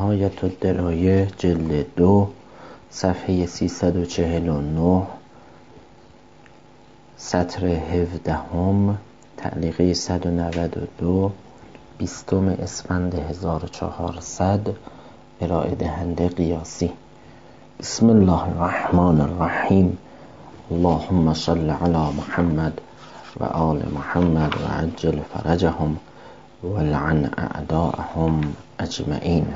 نهایت الدرایه جلد 2 صفحه 349 سطر 17 تعلیقه 192 20 اسفند 1400 ارائه دهنده قیاسی. بسم الله الرحمن الرحیم. اللهم صل علی محمد و آل محمد و عجل فرجهم و لعن اعداءهم اجمعین.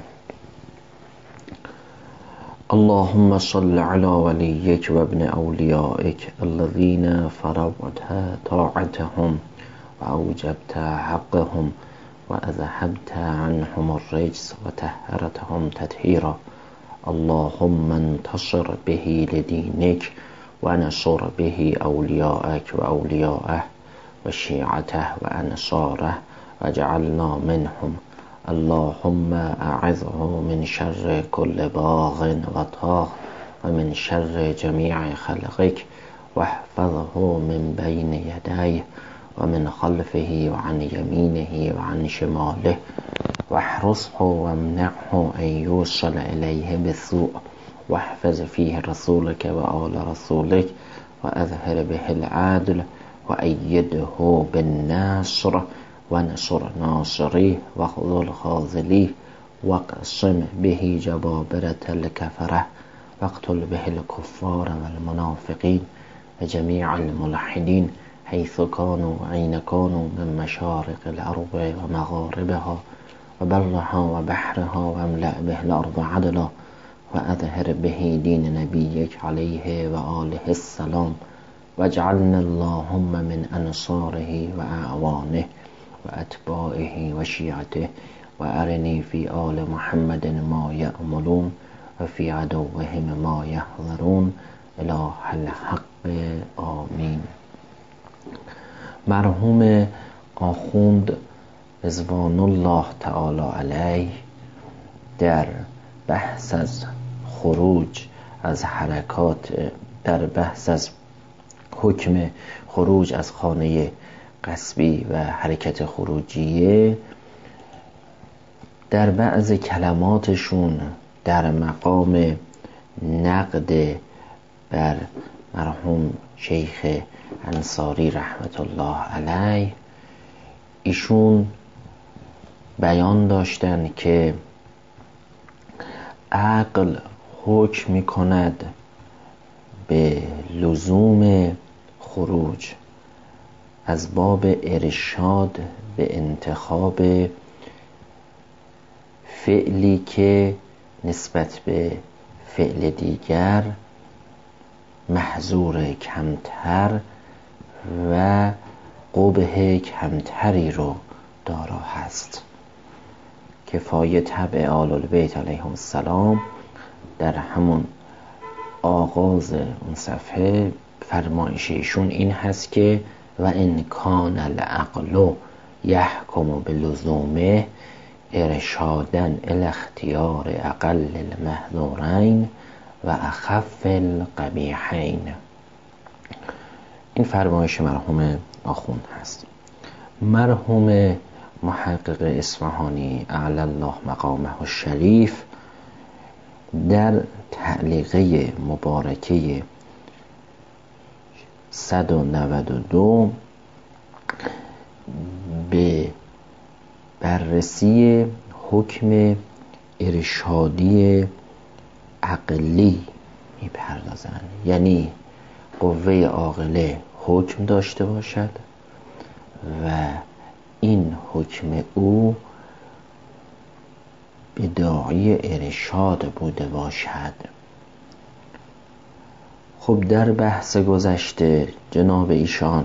اللهم صل على وليك وابن أوليائك الذين فرضت طاعتهم وأوجبت حقهم وأذهبت عنهم الرجس وطهرتهم تطهيرا. اللهم انتصر به لدينك ونصر به أولياءك وأولياءه وشيعته وأنصاره واجعلنا منهم. اللهم أعذه من شر كل باغ وطاغ ومن شر جميع خلقك واحفظه من بين يديه ومن خلفه وعن يمينه وعن شماله واحرسه وامنعه أن يوصل إليه بالسوء واحفظ فيه رسولك وآل رسولك وأظهر به العدل وأيده بالنصر ونصر ناصريه واخذل خاذليه واقسم به جبابرة الكفرة واقتل به الكفار والمنافقين وجميع الملحدين حيث كانوا وأين كانوا من مشارق الأرض ومغاربها وبرها وبحرها واملأ به الأرض عدلا وأظهر به دين نبيك عليه وآله السلام واجعلنا اللهم من أنصاره وأعوانه وأتباعه وشيعته وأرني في آل محمد ما يأملون وفي عدوهم ما يحذرون إله الحق آمین. مرحوم آخوند رضوان الله تعالی علیه در بحث از خروج از حرکات، در بحث از حکم خروج از خانه غصبی و حرکت خروجیه، در بعض کلماتشون در مقام نقد بر مرحوم شیخ انصاری رحمت الله علیه ایشون بیان داشتن که عقل حکم می کند به لزوم خروج از باب ارشاد به انتخاب فعلی که نسبت به فعل دیگر محظور کمتر و قبح کمتری رو دارا هست. کفایه طبع آل البیت علیهم السلام در همون آغاز اون صفحه فرمایش ایشون این هست که و ان کان العقل یحکم بلزومه ارشادا الی اختیار اقل المحظورین و اخف القبیحین. این فرمایش مرحوم آخوند هست. مرحوم محقق اصفهانی اعلی الله مقامه الشریف در تعلیقه مبارکه 192 به بررسی حکم ارشادی عقلی میپردازند، یعنی قوه عاقله حکم داشته باشد و این حکم او به داعی ارشاد بوده باشد. خب در بحث گذشته جناب ایشان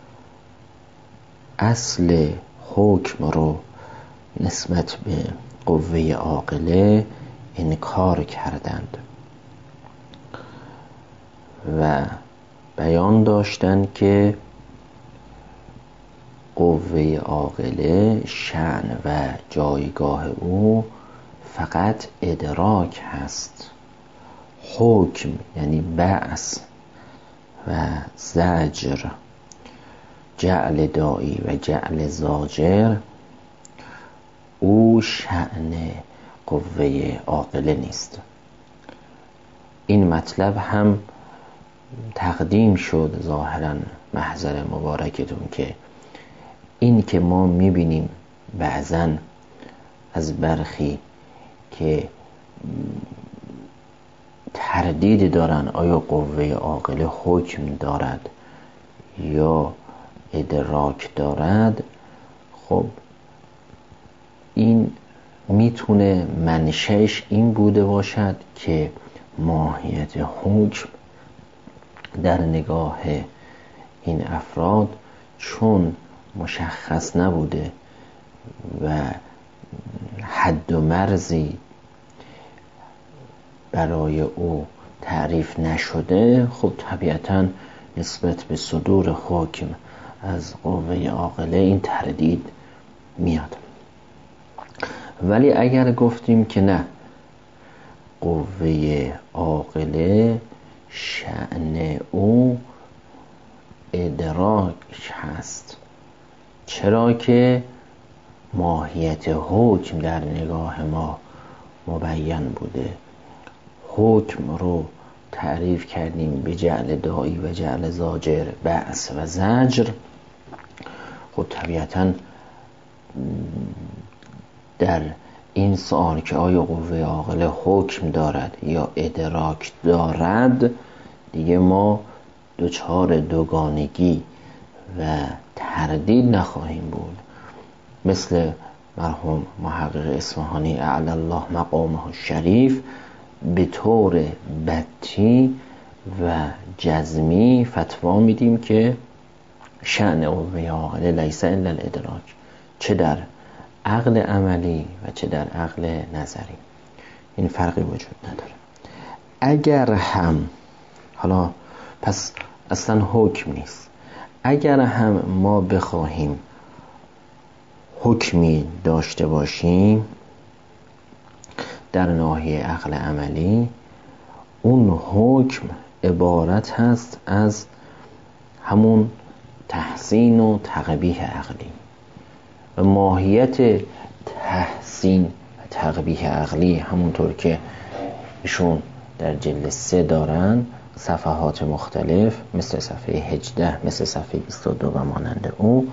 اصل حکم رو نسبت به قوه عاقله انکار کردند و بیان داشتند که قوه عاقله شأن و جایگاه او فقط ادراک هست. حکم یعنی بعث و زجر، جعل داعی و جعل زاجر، او شأن قوه عاقله نیست. این مطلب هم تقدیم شد ظاهراً محضر مبارکتون که این که ما میبینیم بعضاً از برخی که تردید دارن آیا قوه عاقله حکم دارد یا ادراک دارد، خب این میتونه منشأش این بوده باشد که ماهیت حکم در نگاه این افراد چون مشخص نبوده و حد و مرزی برای او تعریف نشده، خب طبیعتاً نسبت به صدور حکم از قوه عاقله این تردید میاد. ولی اگر گفتیم که نه، قوه عاقله شأن او ادراک هست، چرا که ماهیت حکم در نگاه ما مبین بوده. حکم رو تعریف کردیم به جعل داعی و جعل زاجر، بعث و زجر. خب طبیعتاً در این سؤال که آیا قوه عاقله حکم دارد یا ادراک دارد، دیگه ما دچار دوگانگی و تردید نخواهیم بود. مثل مرحوم محقق اصفهانی اعلی الله مقامه الشریف به طور بتی و جزمی فتوا میدیم که شأن قوه عاقله لیس الا الادراک، چه در عقل عملی و چه در عقل نظری، این فرقی وجود نداره. اگر هم حالا پس اصلا حکم نیست، اگر هم ما بخواهیم حکمی داشته باشیم در ناحیه عقل عملی، اون حکم عبارت هست از همون تحسین و تقبیح عقلی. و ماهیت تحسین و تقبیح عقلی همونطور که ایشون در جلد 3 دارن، صفحات مختلف مثل صفحه 18 مثل صفحه 22 و مانند او،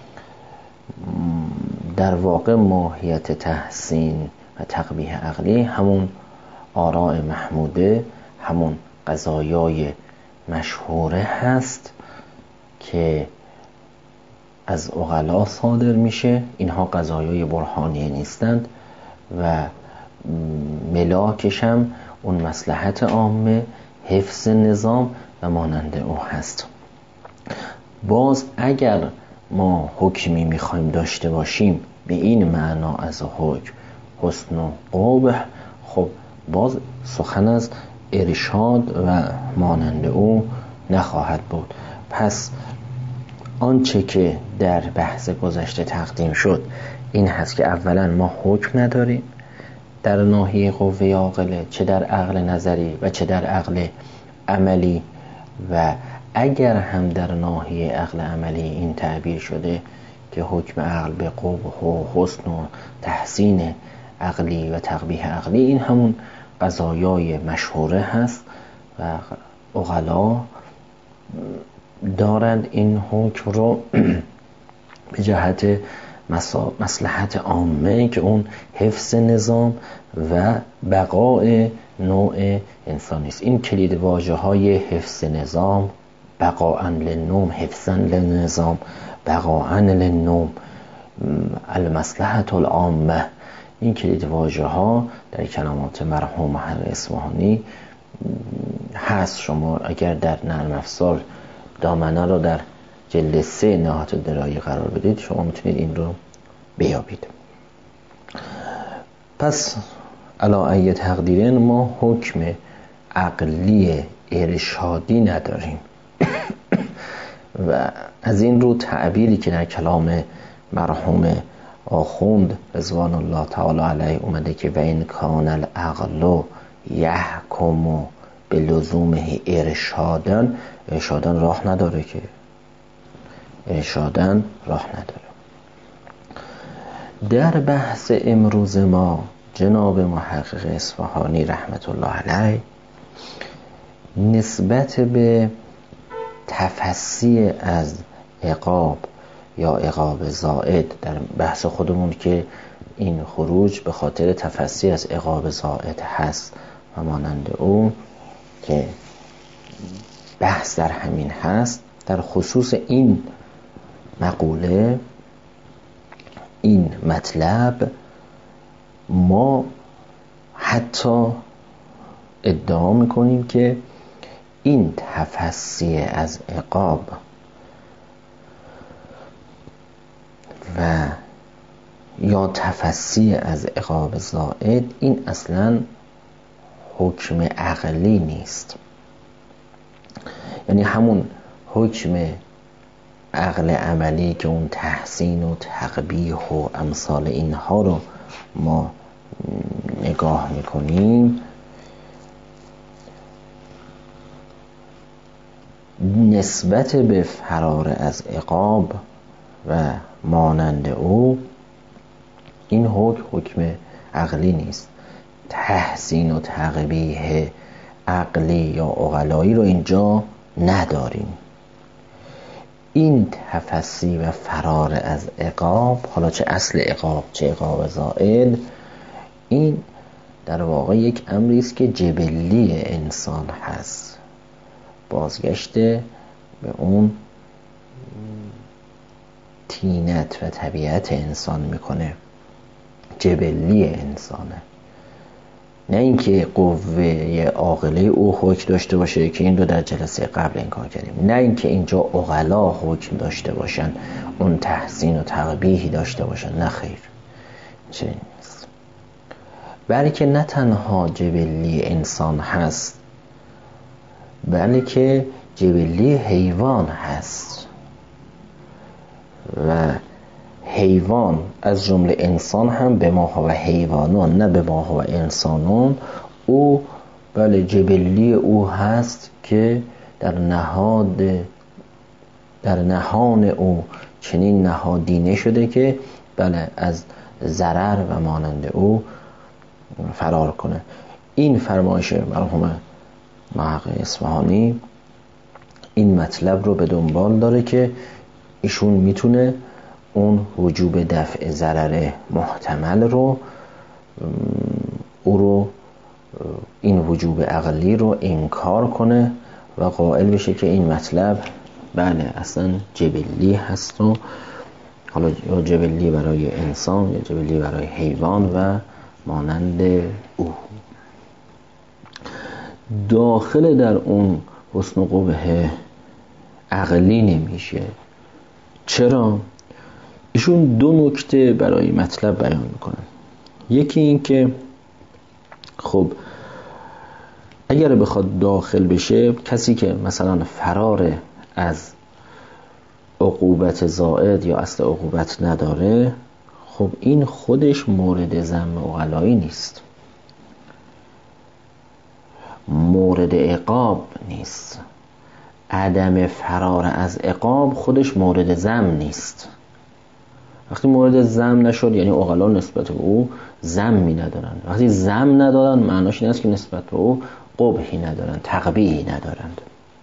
در واقع ماهیت تحسین و تقبیح عقلی همون آراء محموده، همون قضایای مشهوره هست که از عقلا صادر میشه. اینها قضایای برهانیه نیستند و ملاکش هم اون مصلحت عامه، حفظ نظام و مانند او هست. باز اگر ما حکمی میخوایم داشته باشیم به این معنا از حکم حسن و قبح، خب باز سخن از ارشاد و مانند او نخواهد بود. پس آنچه که در بحث گذشته تقدیم شد این هست که اولا ما حکم نداریم در ناحیه قوه عاقله، چه در عقل نظری و چه در عقل عملی، و اگر هم در ناحیه عقل عملی این تعبیر شده که حکم عقل به قبح و حسن و تحسین عقلی و تقبیح عقلی، این همون قضایای مشهوره هست و عقلا دارند این حکم رو به جهت مصلحت عامه که اون حفظ نظام و بقای نوع انسانی است. این کلید واژه های حفظ نظام، بقاء للنوم، حفظا للنظام، بقاء للنوم، المصلحة العامه، این کلید واژه ها در کلمات مرحوم محقق اصفهانی هست. شما اگر در نرم افزار دامنه رو در جلد 3 نهات درایی قرار بدید، شما میتونید این رو بیابید. پس علی ای تقدیرن ما حکم عقلی ارشادی نداریم و از این رو تعبیری که در کلام مرحوم آخوند رضوان الله تعالی علیه اومده که و این کان العقل یحکم به لزومه ارشادن راه نداره، که ارشادن راه نداره. در بحث امروز ما جناب محقق اصفهانی رحمت الله علیه نسبت به تفسی از عقاب یا عقاب زائد در بحث خودمون که این خروج به خاطر تفسی از عقاب زائد هست و مانند اون که بحث در همین هست، در خصوص این مقوله، این مطلب، ما حتی ادعا میکنیم که این تفسی از عقاب و یا تفسی از عقاب زائد این اصلا حکم عقلی نیست. یعنی همون حکم عقل عملی که اون تحسین و تقبیح و امثال اینها رو ما نگاه میکنیم، نسبت به فرار از عقاب و مانند او این حکم عقلی نیست. تحسین و تقبیح عقلی یا عقلایی رو اینجا نداریم. این تفسی و فرار از عقاب، حالا چه اصل عقاب چه عقاب زائد، این در واقع یک امری است که جبلی انسان هست، بازگشته به اون طینت و طبیعت انسان میکنه، جبلی انسانه. نه اینکه قوه عاقله او حکم داشته باشه که این رو در جلسه قبل انکار کردیم، نه اینکه اینجا عقلا حکم داشته باشن، اون تحسین و تقبیحی داشته باشن، نه خیر، چنین نیست. بلکه نه تنها جبلی انسان هست، بلکه جبلی حیوان هست و حیوان از جمله انسان هم به ما و حیوانان، نه به ما و انسانان، او بله جبلی او هست که در نهان او چنین نهادینه شده که بله از ضرر و مانند او فرار کنه. این فرمایش مرحوم محقق اصفهانی این مطلب رو به دنبال داره که ایشون میتونه اون وجوب دفع ضرر محتمل رو، او رو این وجوب عقلی رو انکار کنه و قائل بشه که این مطلب بله اصلا جبلی هست و حالا یا جبلی برای انسان یا جبلی برای حیوان و مانند او، داخل در اون حسن و قبح عقلی نمیشه. چرا؟ ایشون دو نکته برای مطلب بیان میکنن. یکی این که خب اگر بخواد داخل بشه، کسی که مثلا فرار از عقوبت زائد یا اصل عقوبت نداره، خب این خودش مورد ذم عقلایی نیست، مورد عقاب نیست. عدم فرار از عقاب خودش مورد ذم نیست. وقتی مورد ذم نشد یعنی عقلا نسبت به او ذمی ندارن. وقتی ذم ندارن معناش این است که نسبت به او قبحی ندارن، تقبیحی ندارند.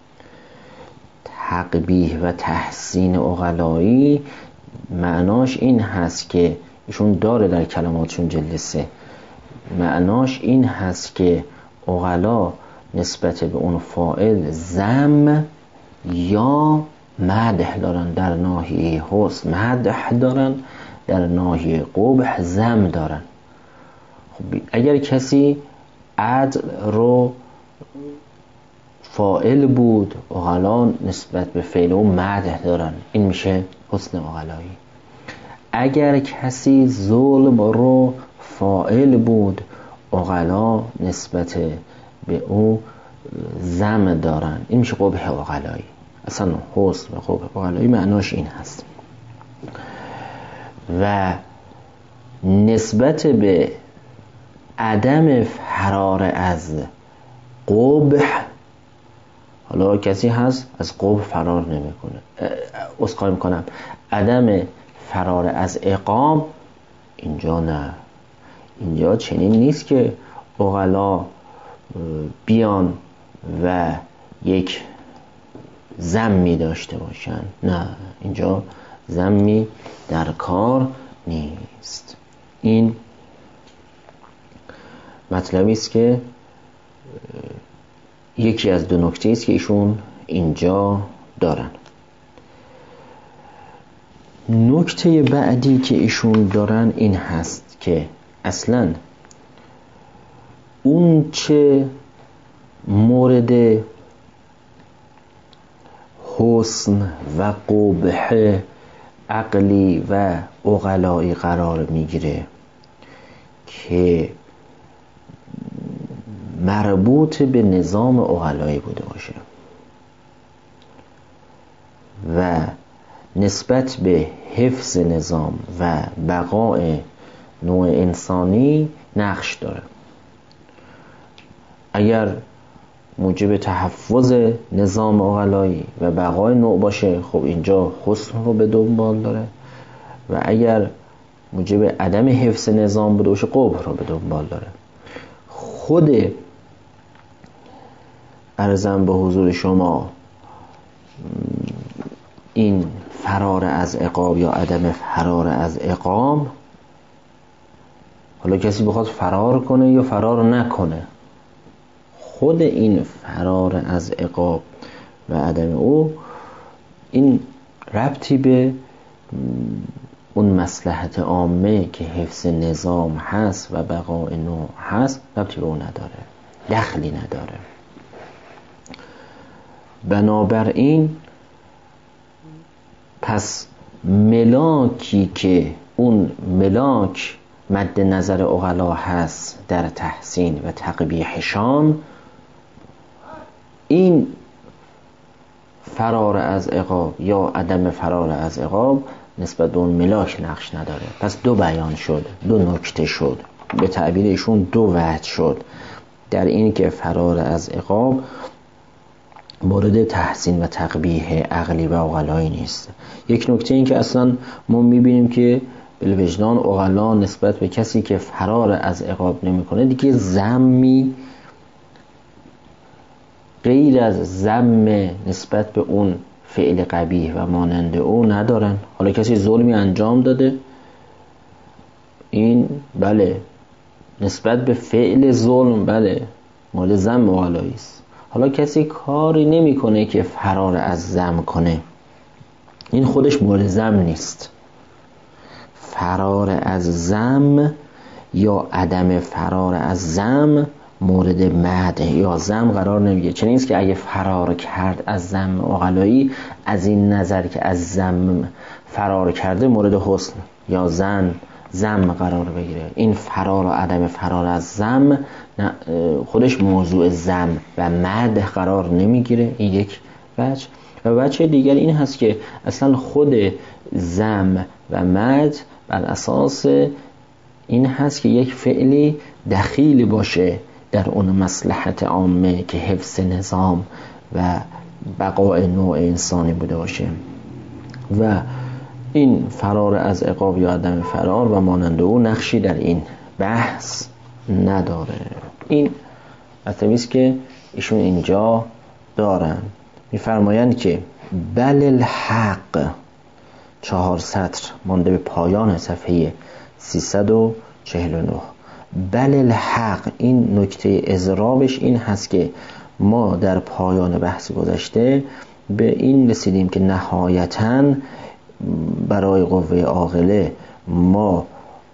تقبیح و تحسین عقلایی معناش این هست که ایشون داره در کلماتشون جلسه، معناش این هست که عقلا نسبت به اون فاعل ذم یا مدح دارن، در ناحیه حسن مدح دارن، در ناحیه قبح ذم دارن. خب اگر کسی عدل رو فاعل بود، عقلا نسبت به فعل او مدح دارن، این میشه حسن عقلایی. اگر کسی ظلم رو فاعل بود، عقلا نسبت به او ذم دارن، این میشه قبح عقلایی. اصلا حسن و قبح عقلایی معناش این هست. و نسبت به عدم فرار از قبح، حالا کسی هست از قبح فرار نمیکنه، اسخای میکنم، عدم فرار از عقاب، اینجا نه، اینجا چنین نیست که عقلا بیان و یک ذمی داشته باشن. نه، اینجا ذمی در کار نیست. این مطلبی است که یکی از دو نکته است که ایشون اینجا دارن. نکته بعدی که ایشون دارن این هست که اصلا اون چه مورد حسن و قبح عقلی و عقلایی قرار میگیره که مربوط به نظام عقلایی بوده باشه و نسبت به حفظ نظام و بقای نوع انسانی نقش داره. اگر موجب تحفظ نظام عقلایی و بقای نوع باشه، خب اینجا حسن رو به دنبال داره، و اگر موجب عدم حفظ نظام بوده باشه، قبح رو به دنبال داره. خود عرضم به حضور شما این فرار از عقاب یا عدم فرار از عقاب، حالا کسی بخواد فرار کنه یا فرار نکنه، خود این فرار از عقاب و عدم او این ربطی به اون مصلحت عامه که حفظ نظام هست و بقای نوع هست ربطی به اون نداره، دخلی نداره. بنابراین پس ملاکی که اون ملاک مد نظر عقلا هست در تحسین و تقبیحشان، این فرار از عقاب یا عدم فرار از عقاب نسبت به اون ملاک نقش نداره. پس دو بیان شد، دو نکته شد، به تعبیر ایشون دو وجه شد در این که فرار از عقاب مورد تحسین و تقبیح عقلی و عقلایی نیست. یک نکته این که اصلا ما میبینیم که بالوجدان عقلا نسبت به کسی که فرار از عقاب نمیکنه دیگه ذمی غیر از ذم نسبت به اون فعل قبیح و مانند او ندارن. حالا کسی ظلمی انجام داده، این بله نسبت به فعل ظلم بله مورد ذم عقلایی است. حالا کسی کاری نمیکنه که فرار از ذم کنه، این خودش مورد ذم نیست. فرار از ذم یا عدم فرار از ذم مورد مدح یا ذم قرار نمیگیره. چنین است که اگه فرار کرد از ذم عقلایی، از این نظر که از ذم فرار کرده مورد حسن یا ذم قرار بگیره. این فرار و عدم فرار از ذم خودش موضوع ذم و مدح قرار نمیگیره. این یک وجه. و وجه دیگر این هست که اصلا خود ذم و مدح بر اساس این هست که یک فعلی دخیل باشه در اون مصلحت عامه که حفظ نظام و بقای نوع انسانی بوده باشه، و این فرار از عقاب یا عدم فرار و مانند او نقشی در این بحث نداره. این مطلبی است که ایشون اینجا دارن. میفرمایند که بل الحق، 4 سطر مانده به پایان صفحه 349. بل الحق، این نکته اضرابش این هست که ما در پایان بحث گذشته به این رسیدیم که نهایتاً برای قوه عاقله ما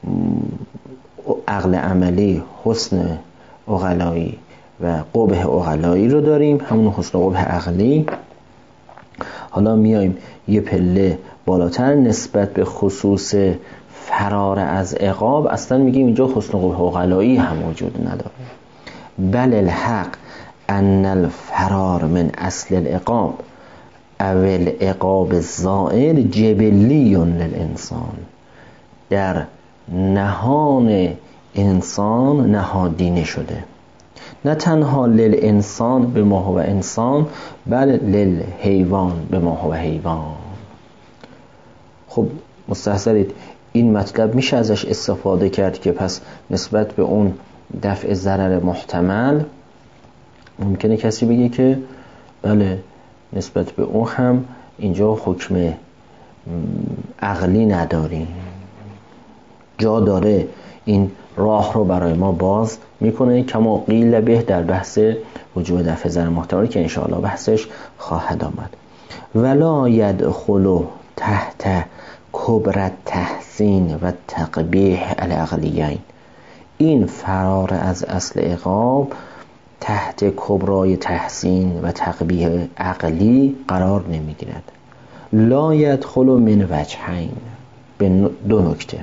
عقل عملی، حسن عقلایی و قبح عقلایی رو داریم، همون حسن قبح عقلی. حالا میایم یه پله بالاتر نسبت به خصوص فرار از عقاب، اصلا میگیم اینجا حسن قبح عقلایی هم وجود نداره. بل الحق ان الفرار من اصل العقاب او العقاب الزائل جبلی للانسان، در نهان انسان نهادینه شده، نه تنها للانسان به ما هو انسان، بل للحیوان به ما هو حیوان. خب مستحضرید این مطلب میشه ازش استفاده کرد که پس نسبت به اون دفع ضرر محتمل ممکنه کسی بگه که بله نسبت به اون هم اینجا حکم عقلی نداریم، جا داره این راه رو برای ما باز میکنه، کما قیل به در بحث وجوب دفع ضرر محتمل که انشاءالله بحثش خواهد آمد. ولا یدخل تحت کبر تحسین و تقبیح العقلیین، این فرار از اصل عقاب تحت کبرای تحسین و تقبیح عقلی قرار نمیگیرد. لا یدخل من وجهین، به دو نکته.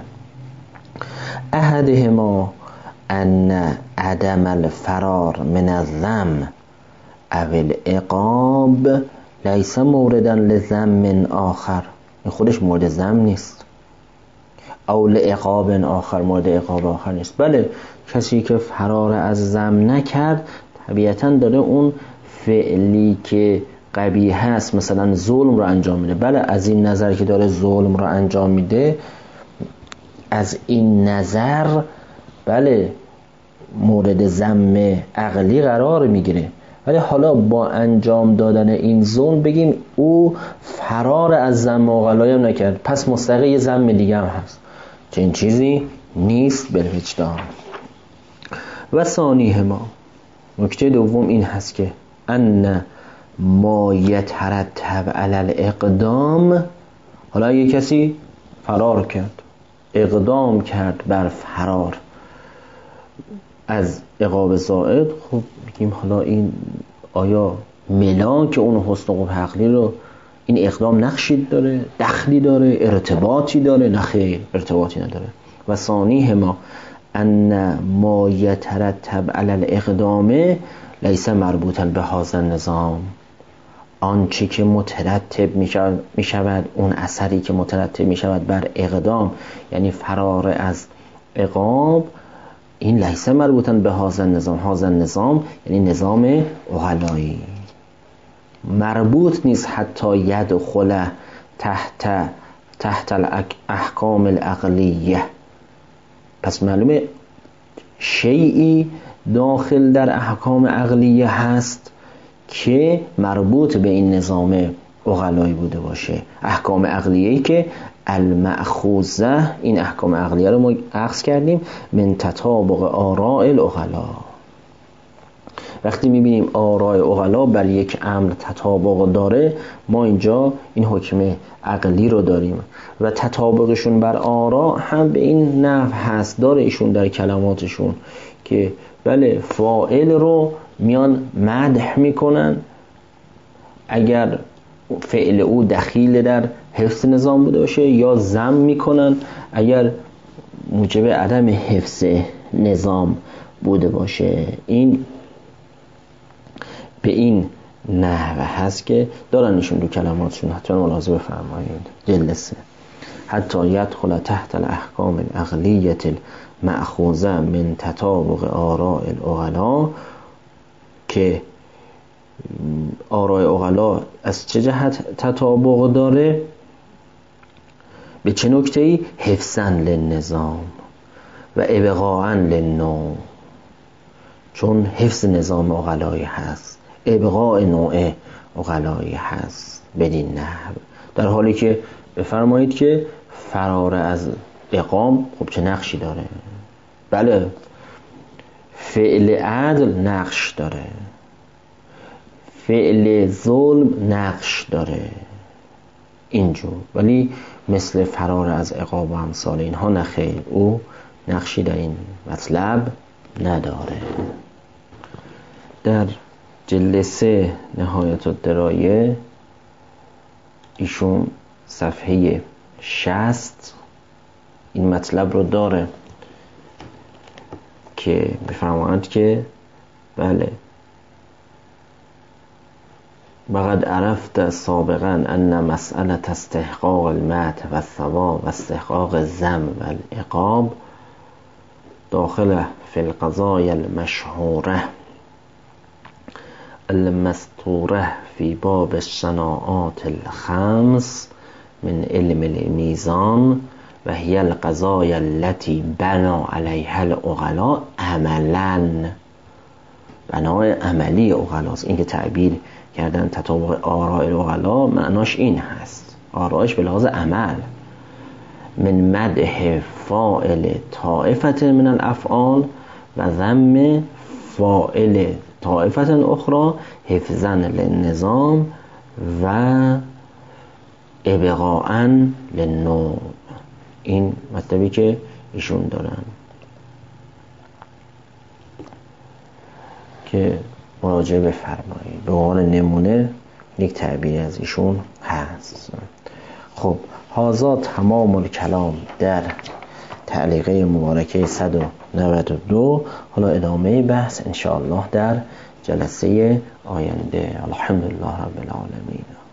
احدهما ان عدم الفرار من الذم او العقاب لیس موردا لذم آخر، این خودش مورد ذم نیست، او لعقاب آخر، مورد عقاب آخر نیست. بله کسی که فرار از ذم نکرد طبیعتاً داره اون فعلی که قبیح هست مثلا ظلم رو انجام میده، بله از این نظر که داره ظلم رو انجام میده، از این نظر بله مورد ذم عقلی قرار میگیره، ولی حالا با انجام دادن این ظلم بگیم او فرار از ذم عقلایی هم نکرد، پس مستحق یه ذم دیگه هم هست، چنین چیزی نیست بالوجدان. و ثانیهما، نکته دوم این هست که ان ما یترتب علی الاقدام، حالا یه کسی فرار کرد، اقدام کرد بر فرار از عقاب زائد، خب بگیم حالا این آیا ملاک اون حسن و قبح عقلی رو این اقدام نقشی داره، دخلی داره، ارتباطی داره؟ نه خیر، ارتباطی نداره. و ثانیهما ان ما یترتب علی الاقدام لیس مربوطا به هذا النظام، آنچه که مترتب می شود، اون اثری که مترتب می شود بر اقدام یعنی فرار از عقاب، این لیس مربوطا به هذا النظام، هذا النظام یعنی نظام عقلایی، مربوط نیست حتی یدخل تحت الاحکام العقلیه. پس معلومه شیئی داخل در احکام عقلیه هست که مربوط به این نظام عقلایی بوده باشه، احکام عقلیه‌ای که المأخوذه، این احکام عقلیه رو ما اخذ کردیم من تطابق آراء العقلا. وقتی میبینیم آراء عقلا بر یک امر تطابق داره، ما اینجا این حکم عقلی رو داریم و تطابقشون بر آراء هم به این نحو هست، داره ایشون در کلماتشون که بله فاعل رو میان مدح میکنن اگر فعل او دخیل در حفظ نظام بوده باشه، یا ذم میکنن اگر موجب عدم حفظ نظام بوده باشه. این به این نحوه هست که دارن ایشون رو کلماتشون، حتما ملاحظه بفرمایید. جلسه حتی یدخل تحت الاحکام العقلیه المأخوذه من تطابق آراء العقلا، که آراء عقلا از چه جهت تطابق داره؟ به چه نکته‌ای؟ حفظاً للنظام و ابقاءً للنوع، چون حفظ نظام عقلایی هست، ابقاء نوع عقلایی هست بدین نحو، در حالی که بفرمایید که فرار از اقام خب چه نقشی داره؟ بله فعل عدل نقش داره، فعل ظلم نقش داره اینجور، ولی مثل فرار از عقاب و امثال اینها نخیر، او نقشی در این مطلب نداره. در جلسه نهایت الدرایه ایشون صفحه 60 این مطلب رو داره که بفرمایند که بله وقد عرفت سابقا ان مسئله استحقاق المدح و الثواب و استحقاق الذم و العقاب داخل فی القضايا المشهوره المستوره فی باب الصناعات الخمس من علم المیزان و هی القضایا التي بنا علیها العقلاء عملا، بنای عملی عقلاست. این که تعبیر کردن تطابق آراء العقلاء معناش این هست، آرائش به لحاظ عمل. من مدح فاعل طائفة من الافعال و ذم فاعل طائفة اخرى حفظا للنظام و ابقاء للنوع. این مطلبی که ایشون دارن که مراجعه بفرمایید. به عنوان نمونه یک تعبیری از ایشون هست. خب هذا تمام الکلام در تعلیقه مبارکه 192. حالا ادامه بحث انشاءالله در جلسه آینده. الحمدلله رب العالمین.